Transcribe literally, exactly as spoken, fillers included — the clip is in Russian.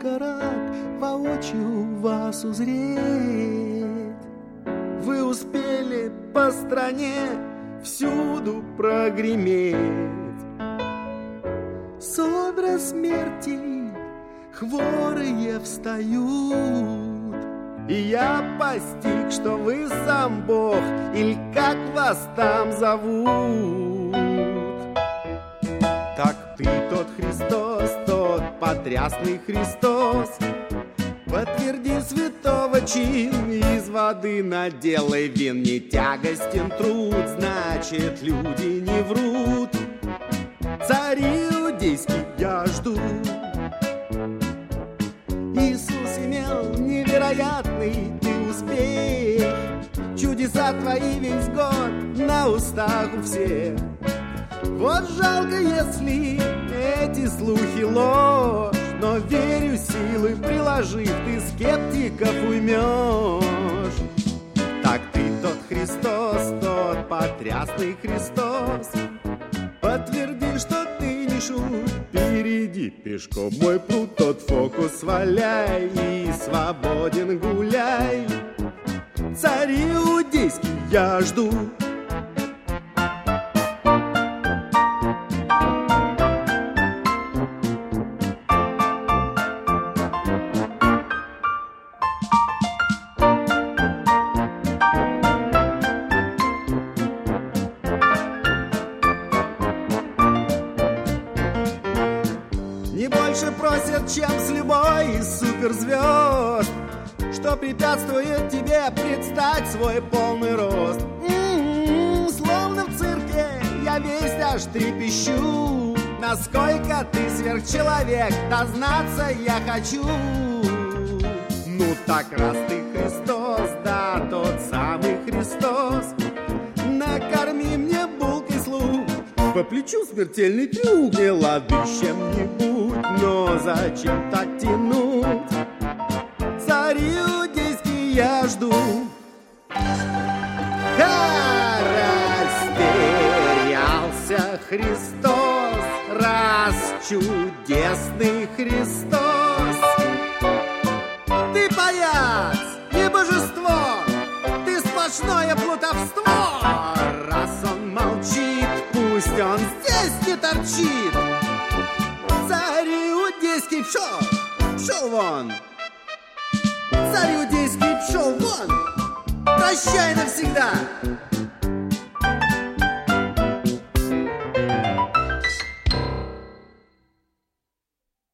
только рад воочию вас узреть. Вы успели по стране всюду прогреметь. С одра смерти хворые встают, и я постиг, что вы сам Бог, или как вас там зовут. Так ты тот Христос, тот потрясный Христос, подтверди святого чин, из воды наделай вин. Не тягостен труд, значит, люди не врут. Царь иудейский я жду. Иисус имел невероятный ты успех, чудеса твои весь год на устах у всех. Вот жалко, если эти слухи ложь, но верю, силы приложив, ты скептиков уймешь. Так ты тот Христос, тот потрясный Христос, подтверди, что ты не шут. Впереди пешком мой пруд, тот фокус валяй и свободен гуляй. Царь иудейский я жду. Больше просят, чем с любой из суперзвезд, что препятствует тебе предстать свой полный рост. М-м-м, словно в цирке я весь аж трепещу. Насколько ты сверхчеловек, дознаться я хочу. Ну так раз ты Христос, да тот самый Христос, накорми мне булкой слух. По плечу смертельный трюк, не лады с чем-нибудь, но зачем так тянуть? Царь иудейский я жду. Ха, растерялся Христос, раз чудесный Христос. Ты паяц, не божество, ты сплошное плутовство. Раз он молчит, пусть он здесь не торчит. Царь иудейский пшел, пшел вон. Царь иудейский пшел вон. Прощай навсегда.